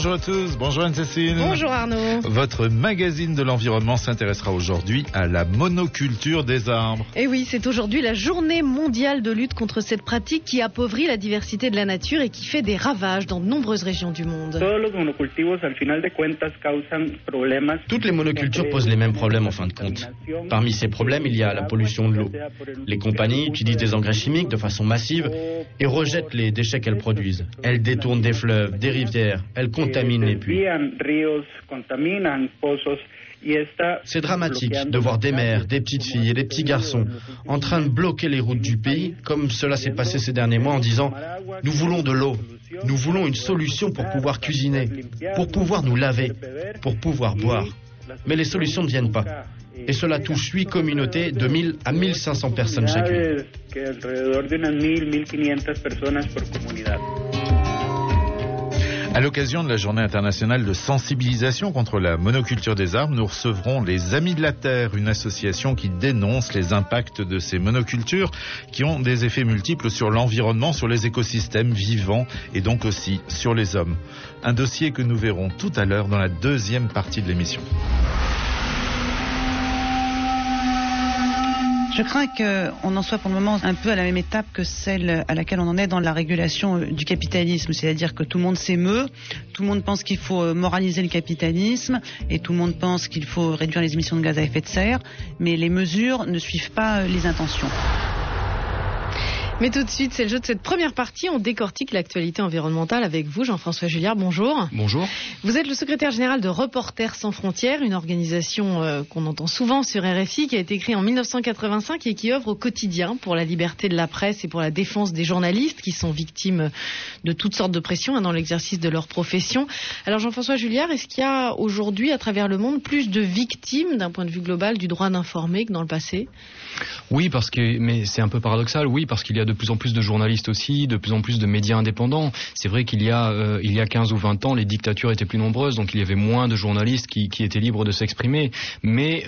Bonjour à tous, bonjour Anne-Cécile. Bonjour Arnaud. Votre magazine de l'environnement s'intéressera aujourd'hui à la monoculture des arbres. Et oui, c'est aujourd'hui la journée mondiale de lutte contre cette pratique qui appauvrit la diversité de la nature et qui fait des ravages dans de nombreuses régions du monde. Toutes les monocultures posent les mêmes problèmes en fin de compte. Parmi ces problèmes, il y a la pollution de l'eau. Les compagnies utilisent des engrais chimiques de façon massive et rejettent les déchets qu'elles produisent. Elles détournent des fleuves, des rivières, elles contaminent les puits. C'est dramatique de voir des mères, des petites filles et des petits garçons en train de bloquer les routes du pays, comme cela s'est passé ces derniers mois en disant « Nous voulons de l'eau, nous voulons une solution pour pouvoir cuisiner, pour pouvoir nous laver, pour pouvoir boire. » Mais les solutions ne viennent pas. Et cela touche 8 communautés de 1000 à 1500 personnes chacune. À l'occasion de la journée internationale de sensibilisation contre la monoculture des arbres, nous recevrons les Amis de la Terre, une association qui dénonce les impacts de ces monocultures qui ont des effets multiples sur l'environnement, sur les écosystèmes vivants et donc aussi sur les hommes. Un dossier que nous verrons tout à l'heure dans la deuxième partie de l'émission. Je crains qu'on en soit pour le moment un peu à la même étape que celle à laquelle on en est dans la régulation du capitalisme. C'est-à-dire que tout le monde s'émeut, tout le monde pense qu'il faut moraliser le capitalisme et tout le monde pense qu'il faut réduire les émissions de gaz à effet de serre, mais les mesures ne suivent pas les intentions. Mais tout de suite, c'est le jeu de cette première partie. On décortique l'actualité environnementale avec vous, Jean-François Julliard. Bonjour. Bonjour. Vous êtes le secrétaire général de Reporters sans frontières, une organisation qu'on entend souvent sur RFI, qui a été créée en 1985 et qui œuvre au quotidien pour la liberté de la presse et pour la défense des journalistes qui sont victimes de toutes sortes de pressions dans l'exercice de leur profession. Alors Jean-François Julliard, est-ce qu'il y a aujourd'hui à travers le monde plus de victimes d'un point de vue global du droit d'informer que dans le passé ? Oui, mais c'est un peu paradoxal, oui, parce qu'il y a de plus en plus de journalistes aussi, de plus en plus de médias indépendants. C'est vrai qu'il y a 15 ou 20 ans, les dictatures étaient plus nombreuses, donc il y avait moins de journalistes qui étaient libres de s'exprimer. Mais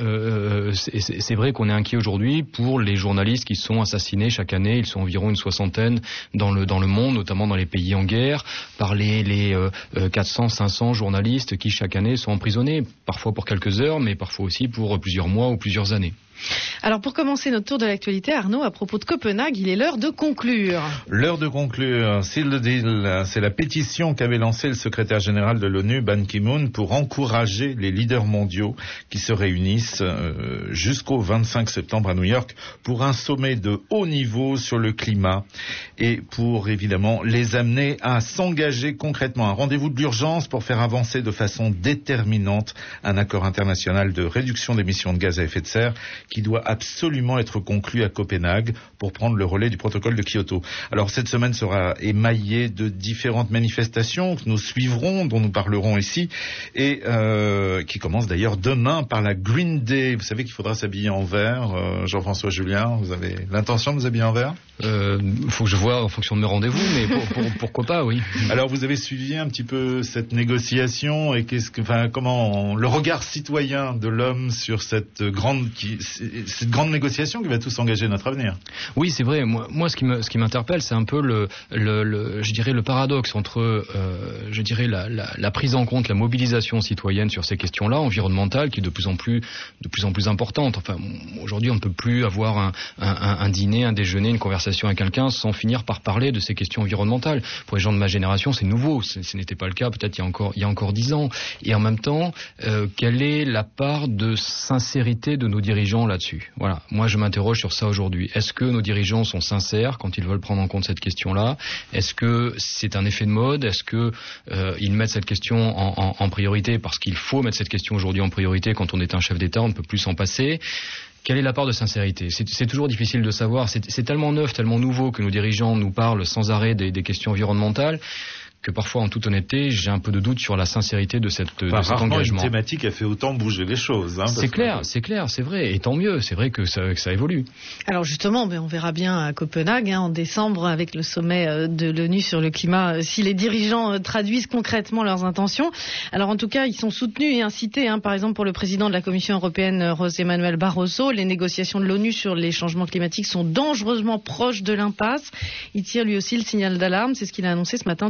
c'est vrai qu'on est inquiet aujourd'hui pour les journalistes qui sont assassinés chaque année. Ils sont environ une soixantaine dans le monde, notamment dans les pays en guerre, par les 400, 500 journalistes qui chaque année sont emprisonnés, parfois pour quelques heures, mais parfois aussi pour plusieurs mois ou plusieurs années. Alors pour commencer notre tour de l'actualité, Arnaud, à propos de Copenhague, il est l'heure de conclure. L'heure de conclure, c'est la pétition qu'avait lancée le secrétaire général de l'ONU, Ban Ki-moon, pour encourager les leaders mondiaux qui se réunissent jusqu'au 25 septembre à New York pour un sommet de haut niveau sur le climat et pour évidemment les amener à s'engager concrètement. Un rendez-vous de l'urgence pour faire avancer de façon déterminante un accord international de réduction d'émissions de gaz à effet de serre qui doit absolument être conclu à Copenhague pour prendre le relais du protocole de Kyoto. Alors cette semaine sera émaillée de différentes manifestations que nous suivrons, dont nous parlerons ici, et qui commence d'ailleurs demain par la Green Day. Vous savez qu'il faudra s'habiller en vert. Jean-François Julliard, vous avez l'intention de vous habiller en vert ? Faut que je vois en fonction de mes rendez-vous, mais pourquoi pas, oui. Alors vous avez suivi un petit peu cette négociation et comment le regard citoyen de l'homme sur cette grande négociation qui va tous engager notre avenir. Oui, c'est vrai. Moi, ce qui m'interpelle, c'est un peu le paradoxe entre, la prise en compte, la mobilisation citoyenne sur ces questions-là, environnementales, qui est de plus en plus importante. Enfin, aujourd'hui, on ne peut plus avoir un dîner, un déjeuner, une conversation avec quelqu'un sans finir par parler de ces questions environnementales. Pour les gens de ma génération, c'est nouveau. Ce n'était pas le cas peut-être il y a encore 10 ans. Et en même temps, quelle est la part de sincérité de nos dirigeants là-dessus ? Voilà. Moi, je m'interroge sur ça aujourd'hui. Est-ce que nos dirigeants sont sincères quand ils veulent prendre en compte cette question-là ? Est-ce que c'est un effet de mode ? Est-ce que ils mettent cette question en priorité parce qu'il faut mettre cette question aujourd'hui en priorité quand on est un chef d'État, on ne peut plus s'en passer ? Quelle est la part de sincérité ? C'est toujours difficile de savoir. C'est tellement neuf, tellement nouveau que nos dirigeants nous parlent sans arrêt des questions environnementales que parfois, en toute honnêteté, j'ai un peu de doute sur la sincérité de cet engagement. Une thématique a fait autant bouger les choses. C'est clair, c'est vrai, et tant mieux, c'est vrai que ça évolue. Alors justement, on verra bien à Copenhague, en décembre, avec le sommet de l'ONU sur le climat, si les dirigeants traduisent concrètement leurs intentions. Alors en tout cas, ils sont soutenus et incités, par exemple pour le président de la Commission européenne, José Manuel Barroso, les négociations de l'ONU sur les changements climatiques sont dangereusement proches de l'impasse. Il tire lui aussi le signal d'alarme, c'est ce qu'il a annoncé ce matin en tout cas devant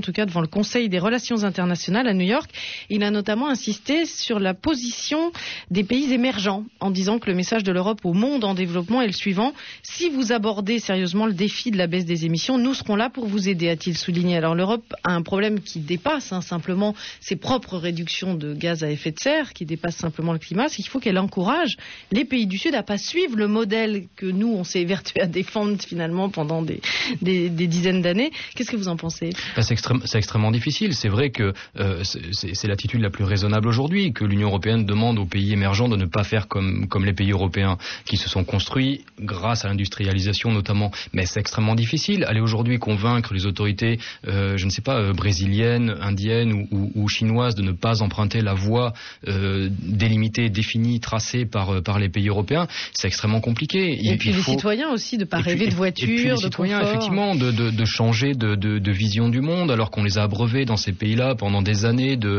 le Conseil des relations internationales à New York. Il a notamment insisté sur la position des pays émergents en disant que le message de l'Europe au monde en développement est le suivant: si vous abordez sérieusement le défi de la baisse des émissions, nous serons là pour vous aider, a-t-il souligné. Alors l'Europe a un problème qui dépasse simplement ses propres réductions de gaz à effet de serre, qui dépasse simplement le climat, c'est qu'il faut qu'elle encourage les pays du Sud à pas suivre le modèle que nous on s'est évertué à défendre finalement pendant des dizaines d'années. Qu'est-ce que vous en pensez? C'est extrêmement difficile. C'est vrai que c'est l'attitude la plus raisonnable aujourd'hui, que l'Union européenne demande aux pays émergents de ne pas faire comme les pays européens qui se sont construits grâce à l'industrialisation notamment. Mais c'est extrêmement difficile. Aller aujourd'hui convaincre les autorités, je ne sais pas, brésiliennes, indiennes ou chinoises de ne pas emprunter la voie délimitée, définie, tracée par les pays européens, c'est extrêmement compliqué. Et puis les citoyens aussi, de ne pas rêver de voitures, de confort. Les citoyens, effectivement, de changer de vision du monde, alors qu'on les a abreuvés dans ces pays-là pendant des années de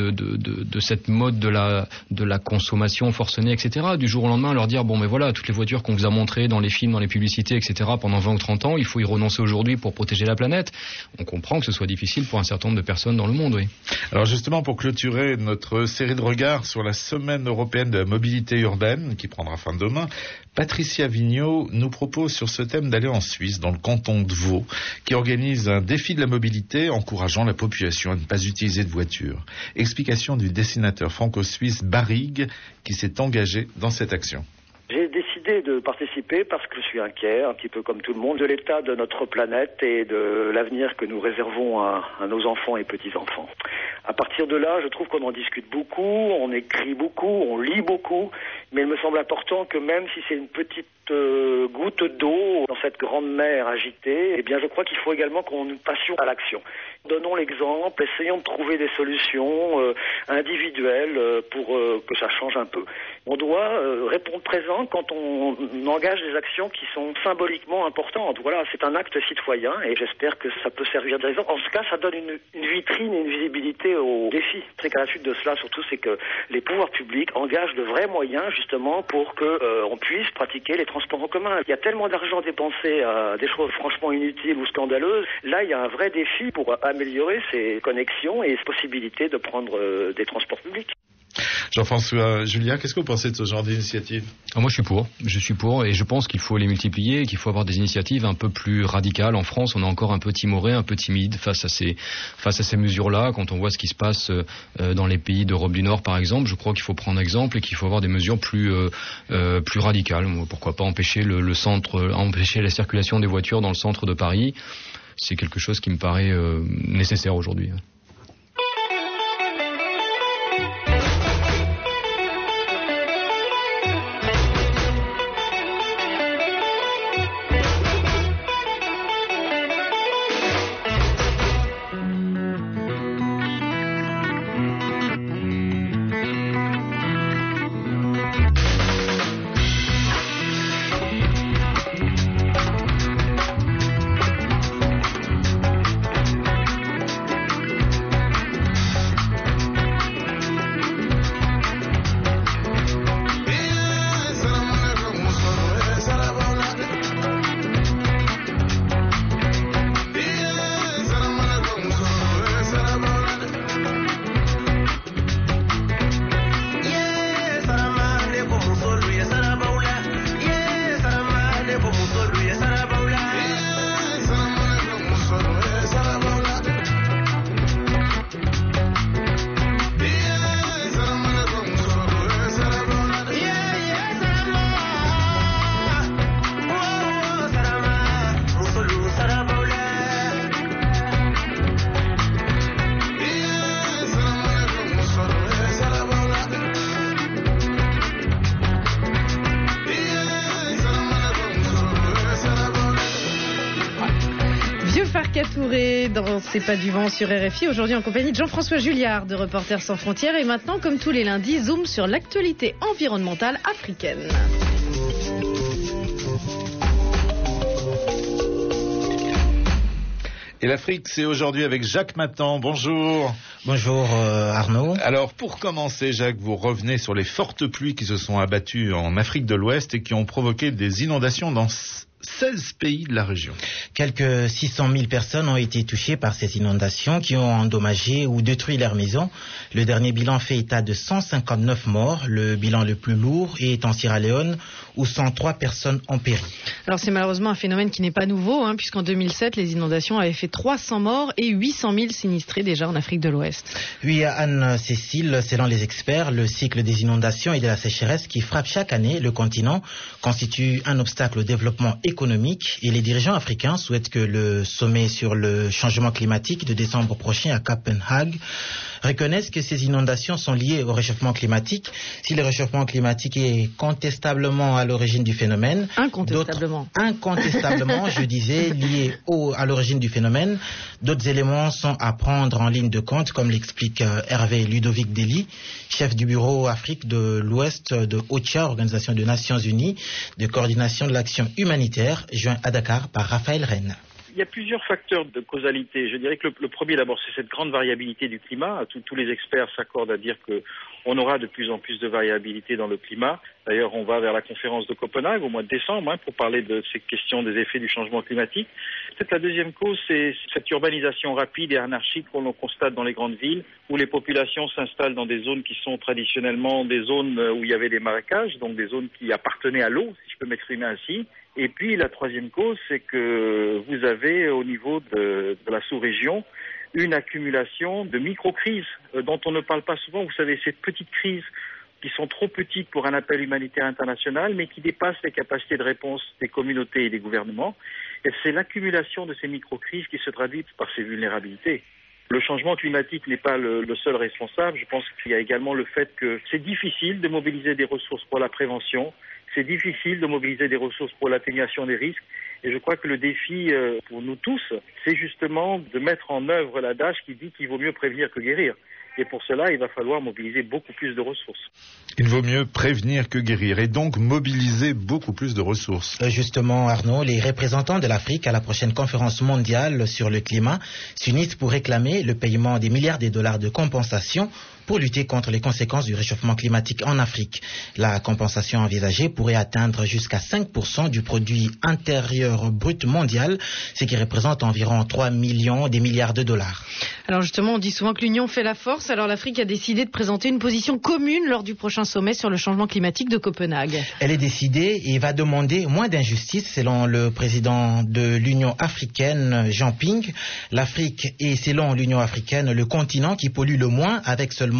cette mode de la consommation forcenée, etc. Du jour au lendemain, leur dire, bon, mais voilà, toutes les voitures qu'on vous a montrées dans les films, dans les publicités, etc., pendant 20 ou 30 ans, il faut y renoncer aujourd'hui pour protéger la planète. On comprend que ce soit difficile pour un certain nombre de personnes dans le monde, oui. Alors justement, pour clôturer notre série de regards sur la semaine européenne de la mobilité urbaine, qui prendra fin demain, Patricia Vigneault nous propose sur ce thème d'aller en Suisse, dans le canton de Vaud, qui organise un défi de la mobilité encourageant la population à ne pas utiliser de voiture. Explication du dessinateur franco-suisse Barrigue, qui s'est engagé dans cette action. J'ai décidé de participer parce que je suis inquiet, un petit peu comme tout le monde, de l'état de notre planète et de l'avenir que nous réservons à nos enfants et petits-enfants. À partir de là, je trouve qu'on en discute beaucoup, on écrit beaucoup, on lit beaucoup, mais il me semble important que même si c'est une petite goutte d'eau dans cette grande mer agitée, eh bien je crois qu'il faut également qu'on nous passions à l'action. Donnons l'exemple, essayons de trouver des solutions individuelles pour que ça change un peu. On doit répondre présent quand on engage des actions qui sont symboliquement importantes. Voilà, c'est un acte citoyen et j'espère que ça peut servir de raison. En tout cas, ça donne une vitrine et une visibilité aux défis. C'est qu'à la suite de cela, surtout, c'est que les pouvoirs publics engagent de vrais moyens justement pour que on puisse pratiquer les transports en commun. Il y a tellement d'argent dépensé à des choses franchement inutiles ou scandaleuses. Là, il y a un vrai défi pour améliorer ces connexions et ces possibilités de prendre des transports publics. Jean-François Julien, qu'est-ce que vous pensez de ce genre d'initiative? Moi, je suis pour et je pense qu'il faut les multiplier, qu'il faut avoir des initiatives un peu plus radicales. En France, on est encore un peu timoré, un peu timide face à ces mesures-là. Quand on voit ce qui se passe dans les pays d'Europe du Nord, par exemple, je crois qu'il faut prendre exemple et qu'il faut avoir des mesures plus radicales. Pourquoi pas empêcher empêcher la circulation des voitures dans le centre de Paris? C'est quelque chose qui me paraît nécessaire aujourd'hui. Touré dans C'est pas du vent sur RFI, aujourd'hui en compagnie de Jean-François Julliard de Reporters sans frontières. Et maintenant, comme tous les lundis, zoom sur l'actualité environnementale africaine. Et l'Afrique, c'est aujourd'hui avec Jacques Matan. Bonjour. Bonjour Arnaud. Alors pour commencer, Jacques, vous revenez sur les fortes pluies qui se sont abattues en Afrique de l'Ouest et qui ont provoqué des inondations dans 16 pays de la région. Quelques 600 000 personnes ont été touchées par ces inondations qui ont endommagé ou détruit leurs maisons. Le dernier bilan fait état de 159 morts. Le bilan le plus lourd est en Sierra Leone où 103 personnes ont péri. Alors c'est malheureusement un phénomène qui n'est pas nouveau, puisqu'en 2007, les inondations avaient fait 300 morts et 800 000 sinistrés déjà en Afrique de l'Ouest. Oui, Anne-Cécile, selon les experts, le cycle des inondations et de la sécheresse qui frappe chaque année le continent constitue un obstacle au développement économique et les dirigeants africains souhaitent que le sommet sur le changement climatique de décembre prochain à Copenhague reconnaissent que ces inondations sont liées au réchauffement climatique. Si le réchauffement climatique est contestablement à l'origine du phénomène, incontestablement, je disais, lié à l'origine du phénomène, d'autres éléments sont à prendre en ligne de compte, comme l'explique Hervé Ludovic Dely, chef du bureau Afrique de l'Ouest de OCHA, Organisation des Nations Unies, de coordination de l'action humanitaire, joint à Dakar par Raphaël Rennes. Il y a plusieurs facteurs de causalité. Je dirais que le premier, d'abord, c'est cette grande variabilité du climat. Tous les experts s'accordent à dire qu'on aura de plus en plus de variabilité dans le climat. D'ailleurs, on va vers la conférence de Copenhague au mois de décembre pour parler de ces questions des effets du changement climatique. Peut-être la deuxième cause, c'est cette urbanisation rapide et anarchique qu'on constate dans les grandes villes, où les populations s'installent dans des zones qui sont traditionnellement des zones où il y avait des marécages, donc des zones qui appartenaient à l'eau, si je peux m'exprimer ainsi. Et puis la troisième cause, c'est que vous avez au niveau de la sous-région une accumulation de micro-crises dont on ne parle pas souvent. Vous savez, ces petites crises qui sont trop petites pour un appel humanitaire international, mais qui dépassent les capacités de réponse des communautés et des gouvernements. Et c'est l'accumulation de ces micro-crises qui se traduit par ces vulnérabilités. Le changement climatique n'est pas le seul responsable. Je pense qu'il y a également le fait que c'est difficile de mobiliser des ressources pour la prévention. C'est difficile de mobiliser des ressources pour l'atténuation des risques. Et je crois que le défi pour nous tous, c'est justement de mettre en œuvre l'adage qui dit qu'il vaut mieux prévenir que guérir. Et pour cela, il va falloir mobiliser beaucoup plus de ressources. Il vaut mieux prévenir que guérir et donc mobiliser beaucoup plus de ressources. Justement, Arnaud, les représentants de l'Afrique à la prochaine conférence mondiale sur le climat s'unissent pour réclamer le paiement des milliards de dollars de compensation pour lutter contre les conséquences du réchauffement climatique en Afrique. La compensation envisagée pourrait atteindre jusqu'à 5% du produit intérieur brut mondial, ce qui représente environ 3 millions des milliards de dollars. Alors justement, on dit souvent que l'union fait la force. Alors l'Afrique a décidé de présenter une position commune lors du prochain sommet sur le changement climatique de Copenhague. Elle est décidée et va demander moins d'injustice, selon le président de l'Union africaine, Jean Ping. L'Afrique est, selon l'Union africaine, le continent qui pollue le moins, avec seulement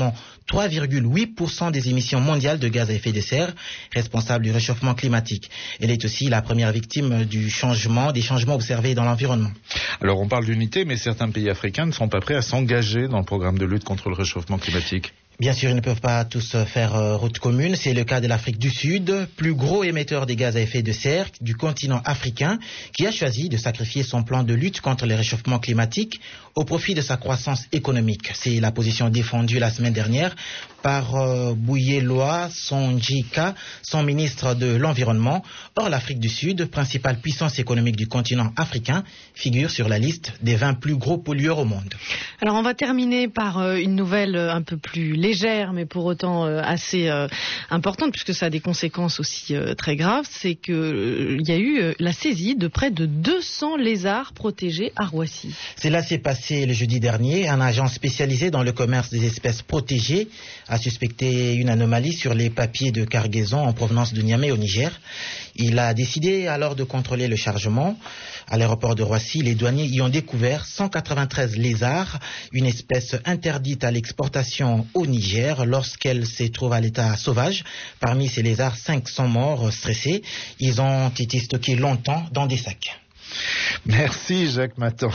3,8% des émissions mondiales de gaz à effet de serre, responsable du réchauffement climatique. Elle est aussi la première victime des changements observés dans l'environnement. Alors on parle d'unité, mais certains pays africains ne sont pas prêts à s'engager dans le programme de lutte contre le réchauffement climatique. Bien sûr, ils ne peuvent pas tous faire route commune. C'est le cas de l'Afrique du Sud, plus gros émetteur des gaz à effet de serre du continent africain, qui a choisi de sacrifier son plan de lutte contre le réchauffement climatique au profit de sa croissance économique. C'est la position défendue la semaine dernière par Bouyeloa Sonjika, son ministre de l'Environnement. Or, l'Afrique du Sud, principale puissance économique du continent africain, figure sur la liste des 20 plus gros pollueurs au monde. Alors, on va terminer par une nouvelle un peu plus légère, mais pour autant assez importante, puisque ça a des conséquences aussi très graves. C'est qu'il y a eu la saisie de près de 200 lézards protégés à Roissy. Cela s'est passé le jeudi dernier. Un agent spécialisé dans le commerce des espèces protégées a suspecté une anomalie sur les papiers de cargaison en provenance de Niamey au Niger. Il a décidé alors de contrôler le chargement. À l'aéroport de Roissy, les douaniers y ont découvert 193 lézards, une espèce interdite à l'exportation au Niger lorsqu'elle se trouve à l'état sauvage. Parmi ces lézards, 5 sont morts, stressés. Ils ont été stockés longtemps dans des sacs. Merci Jacques Matan.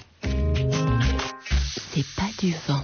C'est pas du vent.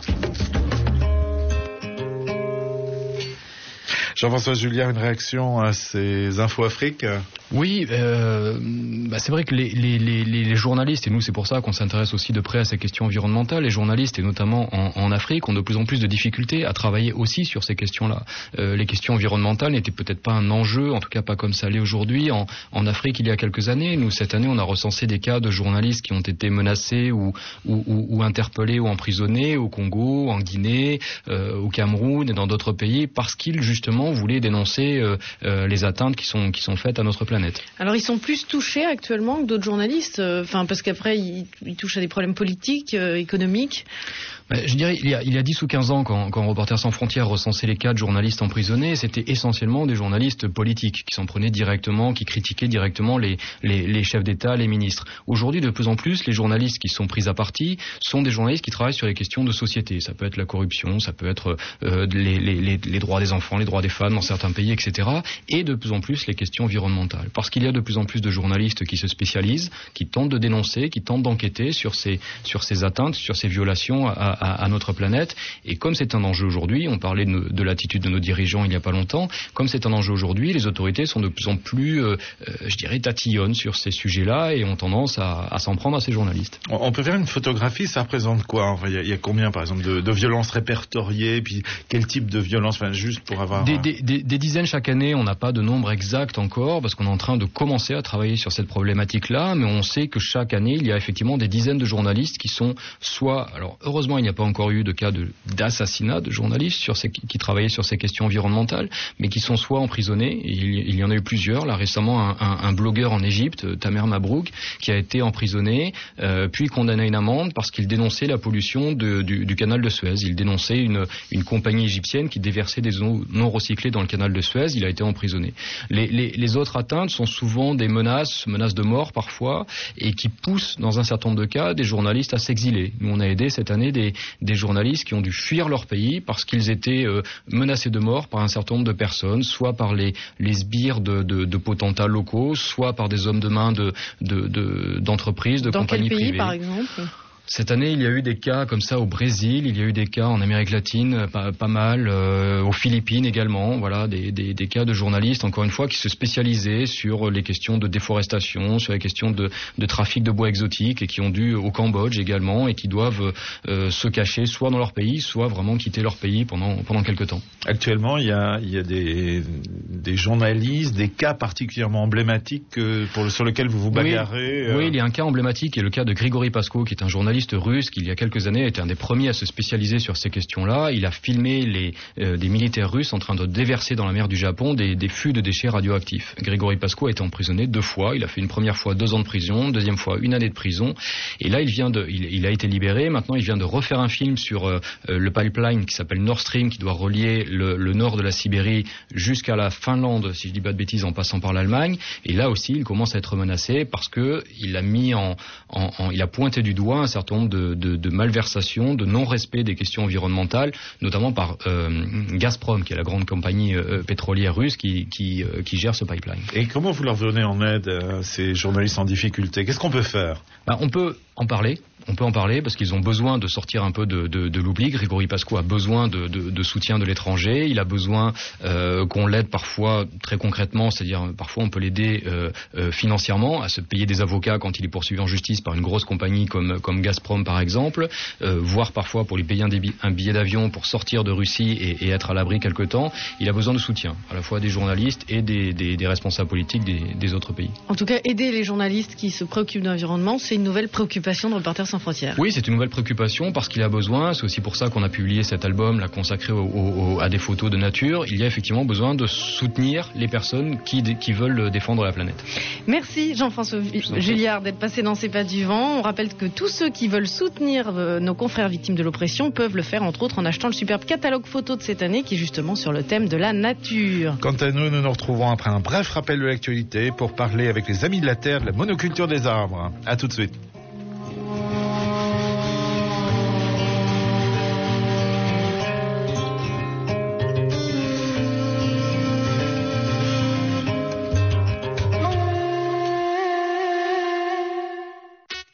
Jean-François Julien, une réaction à ces infos Afrique ? Oui, c'est vrai que les journalistes, et nous c'est pour ça qu'on s'intéresse aussi de près à ces questions environnementales, les journalistes et notamment en Afrique ont de plus en plus de difficultés à travailler aussi sur ces questions-là. Les questions environnementales n'étaient peut-être pas un enjeu, en tout cas pas comme ça l'est aujourd'hui en Afrique il y a quelques années. Nous cette année on a recensé des cas de journalistes qui ont été menacés ou interpellés ou emprisonnés au Congo, en Guinée, au Cameroun et dans d'autres pays parce qu'ils justement voulaient dénoncer les atteintes qui sont faites à notre planète. planète. Alors ils sont plus touchés actuellement que d'autres journalistes, parce qu'après ils touchent à des problèmes politiques, économiques. Je dirais, il y a 10 ou 15 ans, quand Reporters sans frontières recensait les cas de journalistes emprisonnés, c'était essentiellement des journalistes politiques qui s'en prenaient directement, qui critiquaient directement les chefs d'État, les ministres. Aujourd'hui, de plus en plus, les journalistes qui sont pris à partie sont des journalistes qui travaillent sur les questions de société. Ça peut être la corruption, ça peut être les droits des enfants, les droits des femmes dans certains pays, etc. Et de plus en plus, les questions environnementales. Parce qu'il y a de plus en plus de journalistes qui se spécialisent, qui tentent de dénoncer, qui tentent d'enquêter sur ces atteintes, sur ces violations à notre planète. Et comme c'est un enjeu aujourd'hui, on parlait de l'attitude de nos dirigeants il n'y a pas longtemps, comme c'est un enjeu aujourd'hui, les autorités sont de plus en plus, tatillonnes sur ces sujets-là et ont tendance à s'en prendre à ces journalistes. On peut faire une photographie, ça représente quoi? Enfin, il y a combien, par exemple, de violences répertoriées, puis quel type de violence, juste pour avoir... Des dizaines chaque année, on n'a pas de nombre exact encore, parce qu'on est en train de commencer à travailler sur cette problématique-là, mais on sait que chaque année, il y a effectivement des dizaines de journalistes qui sont soit... Alors, heureusement, il n'y a pas encore eu de cas d'assassinat de journalistes qui travaillaient sur ces questions environnementales, mais qui sont soit emprisonnés, il y en a eu plusieurs, là récemment un blogueur en Égypte, Tamer Mabrouk, qui a été emprisonné, puis condamné à une amende parce qu'il dénonçait la pollution du canal de Suez. Il dénonçait une compagnie égyptienne qui déversait des eaux non recyclées dans le canal de Suez, il a été emprisonné. Les autres atteintes sont souvent des menaces de mort parfois, et qui poussent dans un certain nombre de cas des journalistes à s'exiler. Nous on a aidé cette année des journalistes qui ont dû fuir leur pays parce qu'ils étaient menacés de mort par un certain nombre de personnes, soit par les sbires de potentats locaux, soit par des hommes de main d'entreprises, de compagnies privées. Dans quel pays, par exemple ? Cette année, il y a eu des cas comme ça au Brésil, il y a eu des cas en Amérique latine, pas mal, aux Philippines également, voilà, des cas de journalistes, encore une fois, qui se spécialisaient sur les questions de déforestation, sur les questions de trafic de bois exotique, et qui ont dû au Cambodge également, et qui doivent se cacher soit dans leur pays, soit vraiment quitter leur pays pendant quelque temps. Actuellement, il y a des journalistes, des cas particulièrement emblématiques sur lesquels vous vous bagarrez. Oui, il y a un cas emblématique, qui est le cas de Grigory Pasko, qui est un journaliste russe qui, il y a quelques années, était un des premiers à se spécialiser sur ces questions-là. Il a filmé des militaires russes en train de déverser dans la mer du Japon des fûts de déchets radioactifs. Grigory Pasko a été emprisonné 2 fois. Il a fait une première fois 2 ans de prison, deuxième fois 1 année de prison. Et là, il a été libéré. Maintenant, il vient de refaire un film sur le pipeline qui s'appelle Nord Stream, qui doit relier le nord de la Sibérie jusqu'à la Finlande, si je dis pas de bêtises, en passant par l'Allemagne. Et là aussi, il commence à être menacé parce que il a pointé du doigt un certain nombre de malversations, de non-respect des questions environnementales, notamment par Gazprom, qui est la grande compagnie pétrolière russe qui gère ce pipeline. Et comment vous leur venez en aide à ces journalistes en difficulté? Qu'est-ce qu'on peut faire? On peut en parler. On peut en parler parce qu'ils ont besoin de sortir un peu de l'oubli. Grigory Pasko a besoin de soutien de l'étranger. Il a besoin qu'on l'aide parfois très concrètement, c'est-à-dire parfois on peut l'aider financièrement à se payer des avocats quand il est poursuivi en justice par une grosse compagnie comme Gazprom par exemple, voire parfois pour lui payer un billet d'avion pour sortir de Russie et être à l'abri quelque temps. Il a besoin de soutien, à la fois des journalistes et des responsables politiques des autres pays. En tout cas, aider les journalistes qui se préoccupent de l'environnement, c'est une nouvelle préoccupation de Reporters sans frontières. Oui, c'est une nouvelle préoccupation parce qu'il a besoin, c'est aussi pour ça qu'on a publié cet album là, consacré à des photos de nature. Il y a effectivement besoin de soutenir les personnes qui veulent défendre la planète. Merci Jean-François Julliard d'être passé dans ces pas du vent. On rappelle que tous ceux qui veulent soutenir nos confrères victimes de l'oppression peuvent le faire entre autres en achetant le superbe catalogue photo de cette année qui est justement sur le thème de la nature. Quant à nous nous retrouvons après un bref rappel de l'actualité pour parler avec les Amis de la Terre de la monoculture des arbres. À tout de suite.